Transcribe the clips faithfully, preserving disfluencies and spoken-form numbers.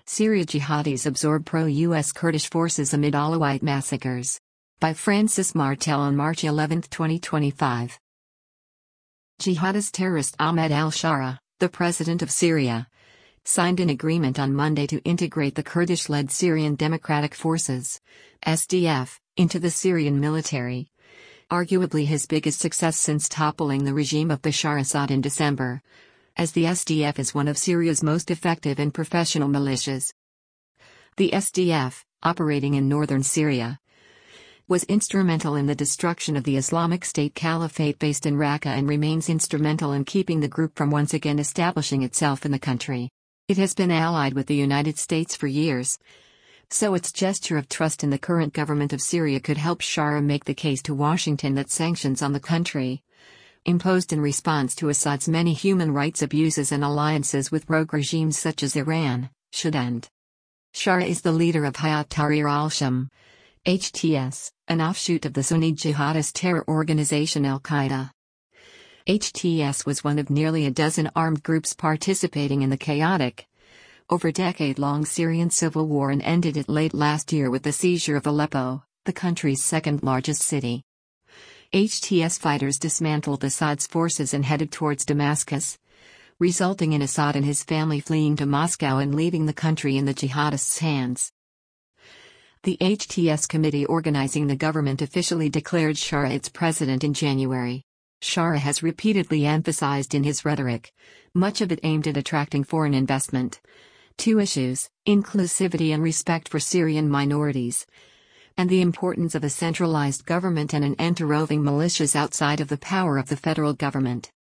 Syria jihadis absorb pro-U S Kurdish forces amid Alawite massacres. By Francis Martel on March eleventh, twenty twenty-five. Jihadist terrorist Ahmed al-Shara, the president of Syria, signed an agreement on Monday to integrate the Kurdish-led Syrian Democratic Forces, S D F, into the Syrian military. Arguably his biggest success since toppling the regime of Bashar Assad in December, as the S D F is one of Syria's most effective and professional militias. The S D F, operating in northern Syria, was instrumental in the destruction of the Islamic State Caliphate based in Raqqa and remains instrumental in keeping the group from once again establishing itself in the country. It has been allied with the United States for years, so its gesture of trust in the current government of Syria could help Shara make the case to Washington that sanctions on the country, imposed in response to Assad's many human rights abuses and alliances with rogue regimes such as Iran, should end. Shara is the leader of Hayat Tahrir al-Sham, H T S, an offshoot of the Sunni jihadist terror organization Al-Qaeda. H T S was one of nearly a dozen armed groups participating in the chaotic, over decade-long Syrian civil war and ended it late last year with the seizure of Aleppo, the country's second-largest city. H T S fighters dismantled Assad's forces and headed towards Damascus, resulting in Assad and his family fleeing to Moscow and leaving the country in the jihadists' hands. The H T S committee organizing the government officially declared Shara its president in January. Shara has repeatedly emphasized in his rhetoric, much of it aimed at attracting foreign investment, two issues: inclusivity and respect for Syrian minorities, and the importance of a centralized government and an end to roving militias outside of the power of the federal government.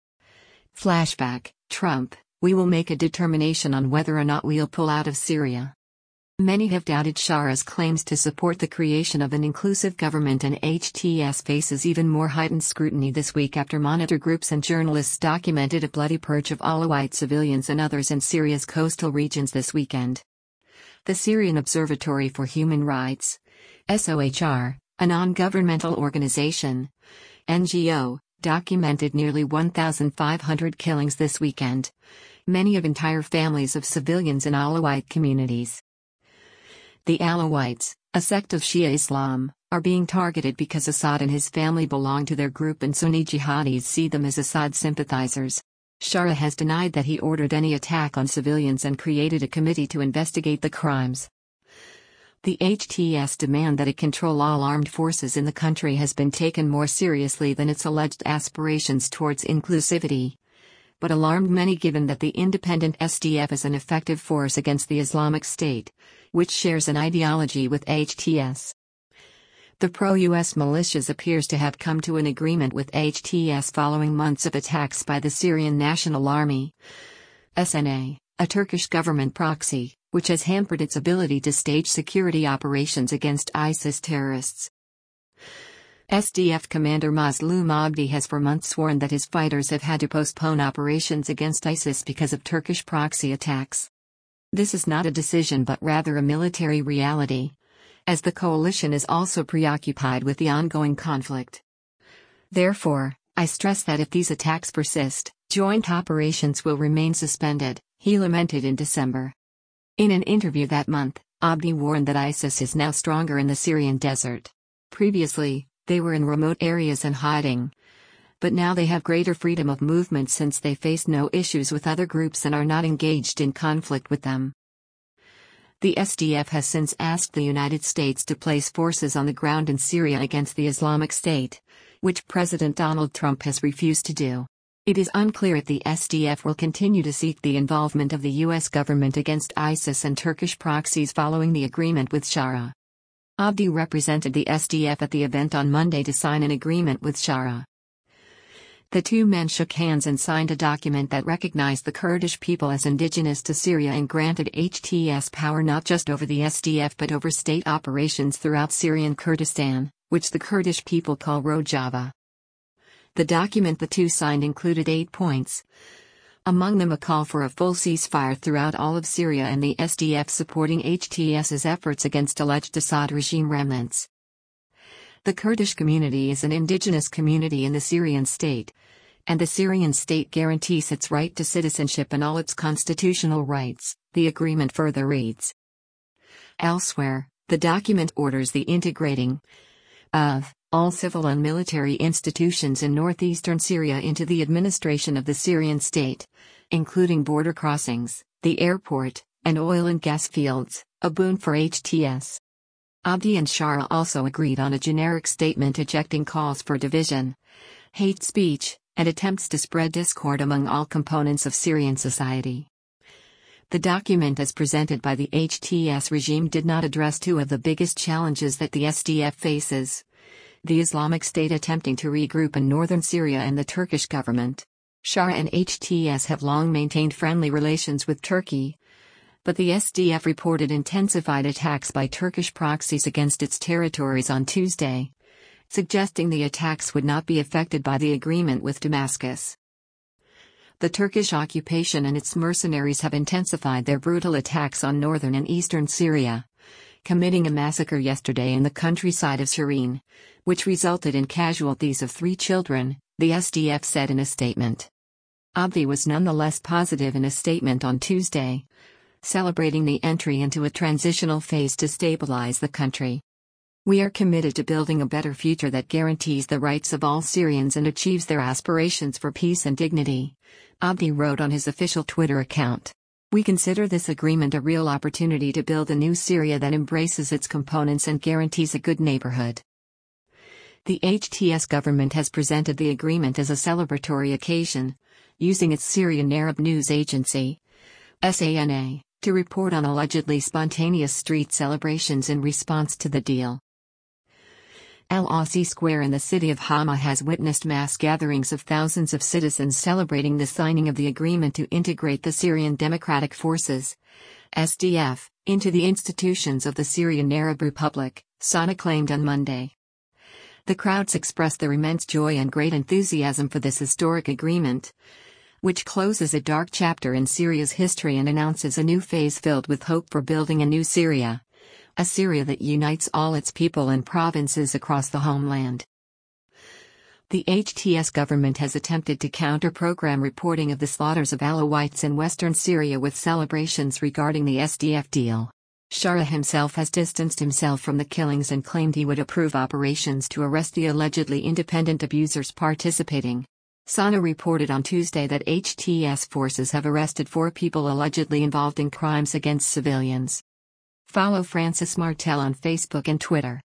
Flashback: Trump, we will make a determination on whether or not we'll pull out of Syria. Many have doubted Shara's claims to support the creation of an inclusive government, and H T S faces even more heightened scrutiny this week after monitor groups and journalists documented a bloody purge of Alawite civilians and others in Syria's coastal regions this weekend. The Syrian Observatory for Human Rights, S O H R, a non-governmental organization, N G O, documented nearly one thousand five hundred killings this weekend, many of entire families of civilians in Alawite communities. The Alawites, a sect of Shia Islam, are being targeted because Assad and his family belong to their group and Sunni jihadis see them as Assad sympathizers. Shara has denied that he ordered any attack on civilians and created a committee to investigate the crimes. The H T S demand that it control all armed forces in the country has been taken more seriously than its alleged aspirations towards inclusivity, but alarmed many given that the independent S D F is an effective force against the Islamic State, which shares an ideology with H T S. The pro-U S militias appears to have come to an agreement with H T S following months of attacks by the Syrian National Army, S N A, a Turkish government proxy, which has hampered its ability to stage security operations against ISIS terrorists. S D F commander Mazloum Abdi has for months sworn that his fighters have had to postpone operations against ISIS because of Turkish proxy attacks. This is not a decision but rather a military reality, as the coalition is also preoccupied with the ongoing conflict. Therefore, I stress that if these attacks persist, joint operations will remain suspended, he lamented in December. In an interview that month, Abdi warned that ISIS is now stronger in the Syrian desert. Previously, they were in remote areas and hiding, but now they have greater freedom of movement since they face no issues with other groups and are not engaged in conflict with them. The S D F has since asked the United States to place forces on the ground in Syria against the Islamic State, which President Donald Trump has refused to do. It is unclear if the S D F will continue to seek the involvement of the U S government against ISIS and Turkish proxies following the agreement with Shara. Abdi represented the S D F at the event on Monday to sign an agreement with Shara. The two men shook hands and signed a document that recognized the Kurdish people as indigenous to Syria and granted H T S power not just over the S D F but over state operations throughout Syrian Kurdistan, which the Kurdish people call Rojava. The document the two signed included eight points, among them a call for a full ceasefire throughout all of Syria and the S D F supporting HTS's efforts against alleged Assad regime remnants. The Kurdish community is an indigenous community in the Syrian state, and the Syrian state guarantees its right to citizenship and all its constitutional rights, The agreement further reads. Elsewhere, the document orders the integrating of all civil and military institutions in northeastern Syria into the administration of the Syrian state, including border crossings, the airport, and oil and gas fields, a boon for H T S. Abdi and Shara also agreed on a generic statement ejecting calls for division, hate speech, and attempts to spread discord among all components of Syrian society. The document as presented by the H T S regime did not address two of the biggest challenges that the S D F faces: the Islamic State attempting to regroup in northern Syria and the Turkish government. Shara and H T S have long maintained friendly relations with Turkey, but the S D F reported intensified attacks by Turkish proxies against its territories on Tuesday, suggesting the attacks would not be affected by the agreement with Damascus. The Turkish occupation and its mercenaries have intensified their brutal attacks on northern and eastern Syria, committing a massacre yesterday in the countryside of Shireen, which resulted in casualties of three children, the S D F said in a statement. Abdi was nonetheless positive in a statement on Tuesday, celebrating the entry into a transitional phase to stabilize the country. We are committed to building a better future that guarantees the rights of all Syrians and achieves their aspirations for peace and dignity, Abdi wrote on his official Twitter account. We consider this agreement a real opportunity to build a new Syria that embraces its components and guarantees a good neighborhood. The H T S government has presented the agreement as a celebratory occasion, using its Syrian Arab news agency, S A N A, to report on allegedly spontaneous street celebrations in response to the deal. Al-Asi Square in the city of Hama has witnessed mass gatherings of thousands of citizens celebrating the signing of the agreement to integrate the Syrian Democratic Forces, S D F, into the institutions of the Syrian Arab Republic, SANA claimed on Monday. The crowds expressed their immense joy and great enthusiasm for this historic agreement, which closes a dark chapter in Syria's history and announces a new phase filled with hope for building a new Syria, a Syria that unites all its people and provinces across the homeland. The H T S government has attempted to counter-program reporting of the slaughters of Alawites in western Syria with celebrations regarding the S D F deal. Shara himself has distanced himself from the killings and claimed he would approve operations to arrest the allegedly independent abusers participating. SANA reported on Tuesday that H T S forces have arrested four people allegedly involved in crimes against civilians. Follow Francis Martel on Facebook and Twitter.